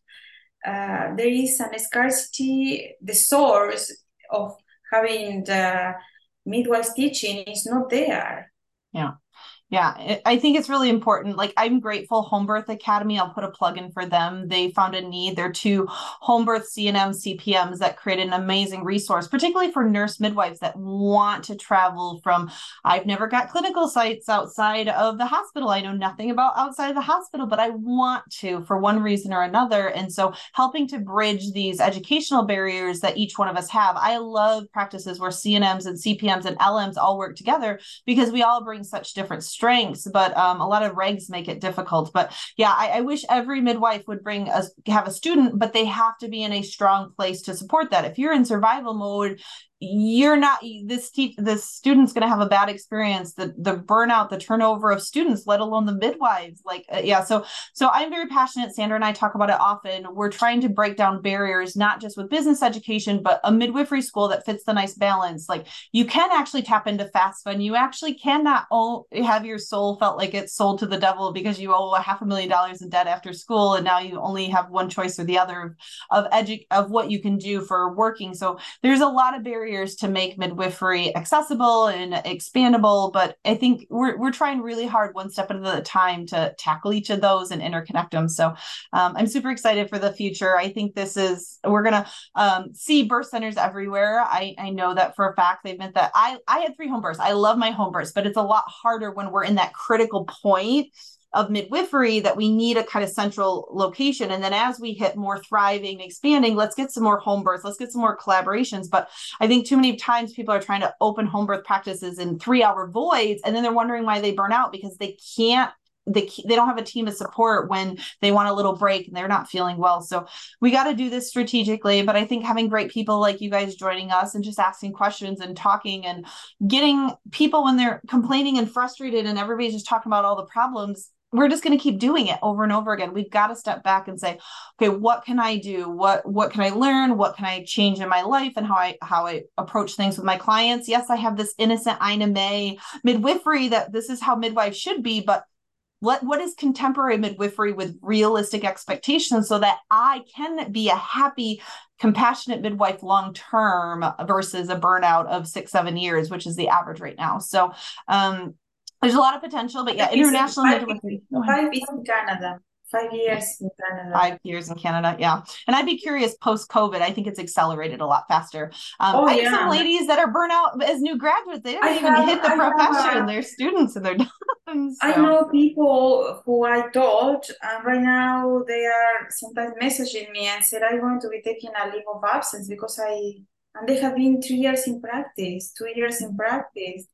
Uh, there is an scarcity. The source of having the midwife teaching is not there. Yeah. Yeah, it, I think it's really important. Like, I'm grateful Home Birth Academy, I'll put a plug in for them. They found a need. They're two home birth C N M C P Ms that created an amazing resource, particularly for nurse midwives that want to travel from, I've never got clinical sites outside of the hospital. I know nothing about outside of the hospital, but I want to for one reason or another. And so helping to bridge these educational barriers that each one of us have. I love practices where C N Ms and C P Ms and L Ms all work together because we all bring such different strengths, but um, a lot of regs make it difficult. But yeah, I, I wish every midwife would bring a have a student, but they have to be in a strong place to support that. If you're in survival mode, you're not this te- this student's going to have a bad experience. The the burnout, the turnover of students, let alone the midwives. Like uh, yeah, so so I'm very passionate. Sandra and I talk about it often. We're trying to break down barriers, not just with business education, but a midwifery school that fits the nice balance. Like you can actually tap into FAFSA, and you actually cannot own, have your soul felt like it's sold to the devil because you owe a half a million dollars in debt after school, and now you only have one choice or the other of of edu- of what you can do for working. So there's a lot of barriers to make midwifery accessible and expandable, but I think we're we're trying really hard, one step at a time, to tackle each of those and interconnect them. So um, I'm super excited for the future. I think this is we're gonna um, see birth centers everywhere. I I know that for a fact. They've meant that I I had three home births. I love my home births, but it's a lot harder when we're in that critical point of midwifery that we need a kind of central location. And then as we hit more thriving, expanding, let's get some more home births, let's get some more collaborations. But I think too many times people are trying to open home birth practices in three hour voids, and then they're wondering why they burn out because they can't they they don't have a team of support when they want a little break and they're not feeling well. So we got to do this strategically. But I think having great people like you guys joining us and just asking questions and talking and getting people when they're complaining and frustrated and everybody's just talking about all the problems, we're just going to keep doing it over and over again. We've got to step back and say, okay, what can I do? What, what can I learn? What can I change in my life and how I, how I approach things with my clients? Yes, I have this innocent Ina May midwifery that this is how midwives should be, but what, what is contemporary midwifery with realistic expectations so that I can be a happy, compassionate midwife long-term versus a burnout of six, seven years, which is the average right now. So, um, there's a lot of potential, but yeah, international midwifery. Five is in Canada. Five years in Canada. Five years in Canada, yeah. And I'd be curious post-COVID. I think it's accelerated a lot faster. Um, oh, I have yeah. some ladies that are burnout as new graduates. They haven't I even have, hit the I profession. have, They're students and they're done. So. I know people who I taught, and right now they are sometimes messaging me and said, I'm going to be taking a leave of absence because I, and they have been three years in practice, two years in practice.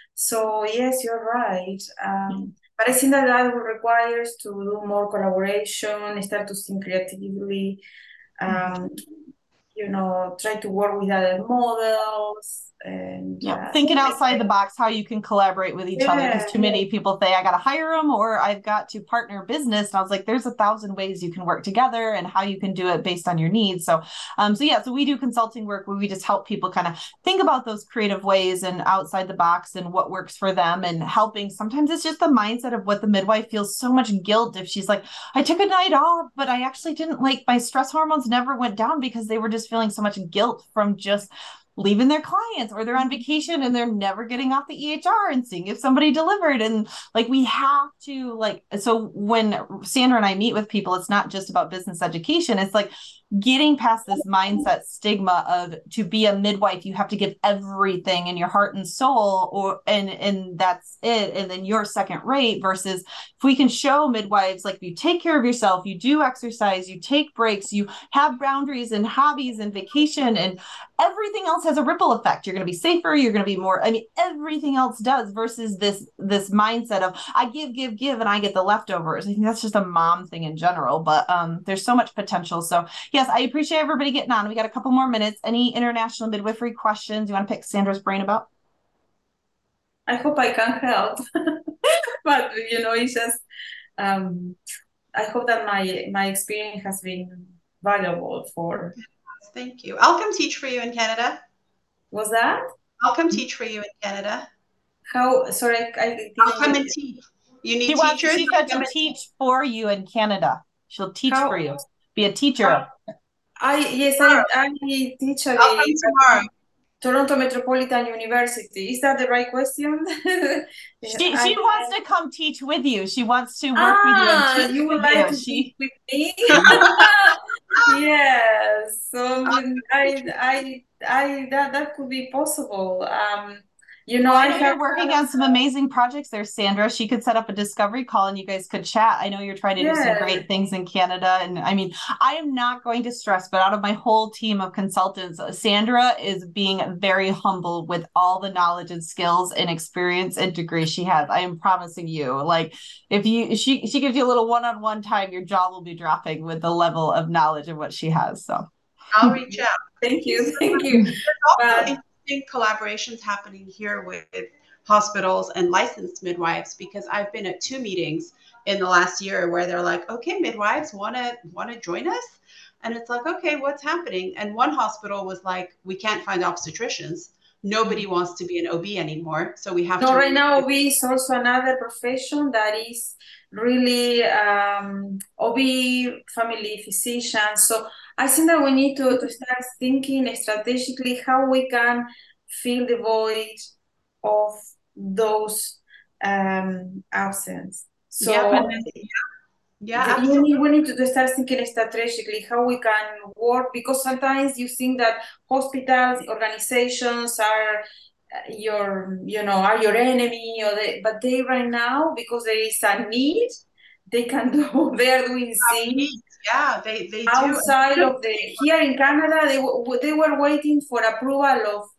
So yes, you're right. Um, but I think that that requires to do more collaboration, start to think creatively, um, you know, try to work with other models. And yeah, uh, thinking outside the box, how you can collaborate with each yeah, other. Because too yeah. many people say, I got to hire them or I've got to partner business. And I was like, there's a thousand ways you can work together and how you can do it based on your needs. So, um, so yeah, so we do consulting work where we just help people kind of think about those creative ways and outside the box and what works for them and helping. Sometimes it's just the mindset of what the midwife feels so much guilt if she's like, I took a night off, but I actually didn't like my stress hormones never went down because they were just feeling so much guilt from just leaving their clients or they're on vacation and they're never getting off the E H R and seeing if somebody delivered. And like, we have to like, so when Sandra and I meet with people, it's not just about business education. It's like getting past this mindset stigma of to be a midwife, you have to give everything in your heart and soul or, and, and that's it. And then you're second rate versus if we can show midwives, like you take care of yourself, you do exercise, you take breaks, you have boundaries and hobbies and vacation and everything else has a ripple effect. You're going to be safer. You're going to be more, I mean, everything else does versus this, this mindset of I give, give, give, and I get the leftovers. I think that's just a mom thing in general, but um, there's so much potential. So yes, I appreciate everybody getting on. We got a couple more minutes. Any international midwifery questions you want to pick Sandra's brain about? I hope I can help, but you know, it's just, um, I hope that my my experience has been valuable for. Thank you. I'll come teach for you in Canada. Was that? I'll come teach for you in Canada. How? Sorry, I, I didn't I'll come get and it. teach. You need She wants, teachers? she said to teach for you in Canada. She'll teach How? for you. Be a teacher. How, I yes, I I teach at I'll come the tomorrow. Toronto Metropolitan University. Is that the right question? She I, she wants to come teach with you. She wants to work with you and ah, teach you would with like you. to She teach with me? Yes. So I I I that that could be possible. Um, you know, Well, I I know have you're working on some amazing projects there, Sandra. She could set up a discovery call and you guys could chat. I know you're trying to do some yes. great things in Canada. And I mean, I am not going to stress, but out of my whole team of consultants, Sandra is being very humble with all the knowledge and skills and experience and degree she has. I am promising you, like if you she she gives you a little one-on-one time, your jaw will be dropping with the level of knowledge of what she has. So I'll reach out. Thank you, thank you. There's also But interesting collaborations happening here with hospitals and licensed midwives, because I've been at two meetings in the last year where they're like, okay, midwives want to want to join us. And it's like, okay, what's happening? And one hospital was like, we can't find obstetricians. Nobody wants to be an O B anymore. So we have no, to. right now O B is also another profession that is really um, O B, family physician. So I think that we need to, to start thinking strategically how we can fill the void of those um, absence. So Yeah, and then, yeah, the, we absolutely. need, we need to start thinking strategically how we can work, because sometimes you think that hospitals, organizations are uh, your, you know, are your enemy, or they, but they right now, because there is a need, they can do, they are doing things Yeah, they, they do. outside of the, here in Canada, they, they were waiting for approval of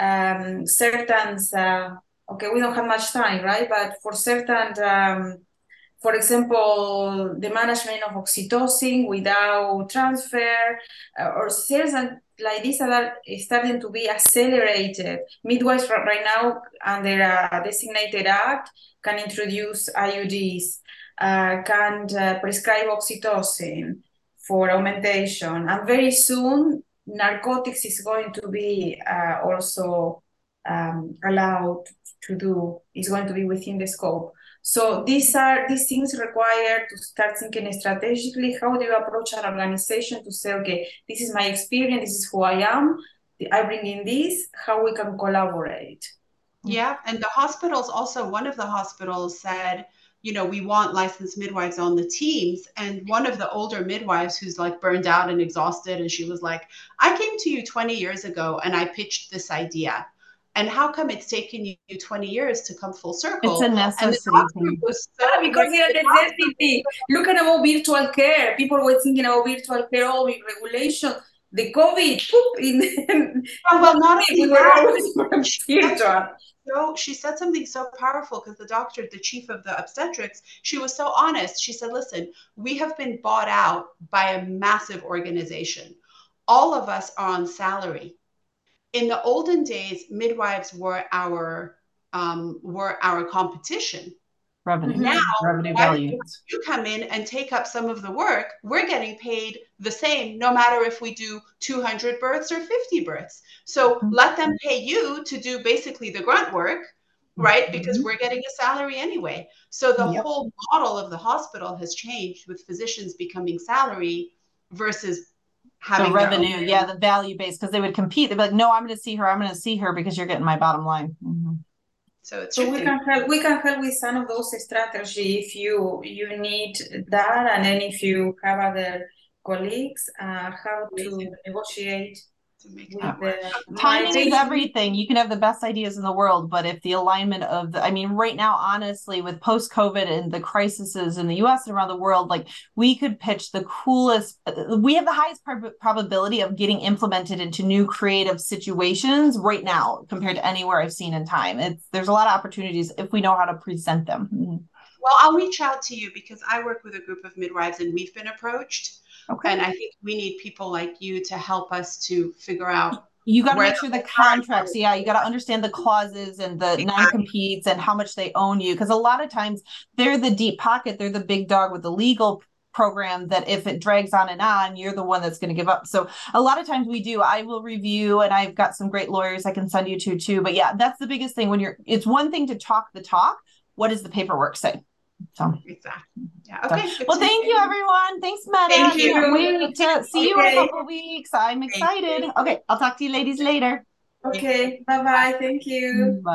um, certain, uh, okay, we don't have much time, right? But for certain, um, for example, the management of oxytocin without transfer, uh, or sales and like this that are starting to be accelerated. Midwives right now, under a designated act, can introduce I U Ds, uh, can uh, prescribe oxytocin for augmentation, and very soon narcotics is going to be uh, also um, allowed to do, is going to be within the scope. So these are these things require to start thinking strategically. How do you approach an organization to say, okay, this is my experience, this is who I am, I bring in this, how we can collaborate. Yeah, and the hospitals also, one of the hospitals said, you know, we want licensed midwives on the teams. And one of the older midwives who's like burned out and exhausted, and she was like, I came to you twenty years ago and I pitched this idea. And how come it's taken you twenty years to come full circle? it's a And the necessity doctor thing. was so Yeah, because they are necessity. Look at about virtual care. People were thinking about virtual care, all with regulation. The COVID, poop, in, Oh, well, not we only were that, always virtual. so she said something so powerful, because the doctor, the chief of the obstetrics, she was so honest. She said, listen, we have been bought out by a massive organization. All of us are on salary. In the olden days, midwives were our um, were our competition. Revenue, Now, revenue why values. you come in and take up some of the work? We're getting paid the same, no matter if we do two hundred births or fifty births. So let them pay you to do basically the grunt work, right? Because we're getting a salary anyway. So the Yep. whole model of the hospital has changed, with physicians becoming salary versus having The their own. revenue, yeah, the value base, because they would compete. They'd be like, no, I'm going to see her. I'm going to see her because you're getting my bottom line. Mm-hmm. So it's So we shifting. can help. We can help with some of those strategy if you you need that, and then if you have other colleagues, uh, how to negotiate To make with that the work. Timing is organization. everything. You can have the best ideas in the world, but if the alignment of the, I mean, right now, honestly, with post COVID and the crises in the U S and around the world, like we could pitch the coolest, we have the highest prob- probability of getting implemented into new creative situations right now compared to anywhere I've seen in time. It's, there's a lot of opportunities if we know how to present them. Mm-hmm. Well, I'll reach out to you, because I work with a group of midwives and we've been approached. Okay. And I think we need people like you to help us to figure out You got to Where make sure the contracts, yeah, you got to understand the clauses and the non-competes and how much they own you. Because a lot of times they're the deep pocket, they're the big dog with the legal program that if it drags on and on, you're the one that's going to give up. So a lot of times we do, I will review, and I've got some great lawyers I can send you to too. But yeah, that's the biggest thing when you're, it's one thing to talk the talk. What does the paperwork say? So exactly. Yeah. Okay. So, well, thank you, everyone. Thanks, Meta. Thank I can't you. wait to see you in a Okay. couple of weeks. I'm excited. Okay, I'll talk to you ladies later. Okay. Bye bye. Thank you. Bye.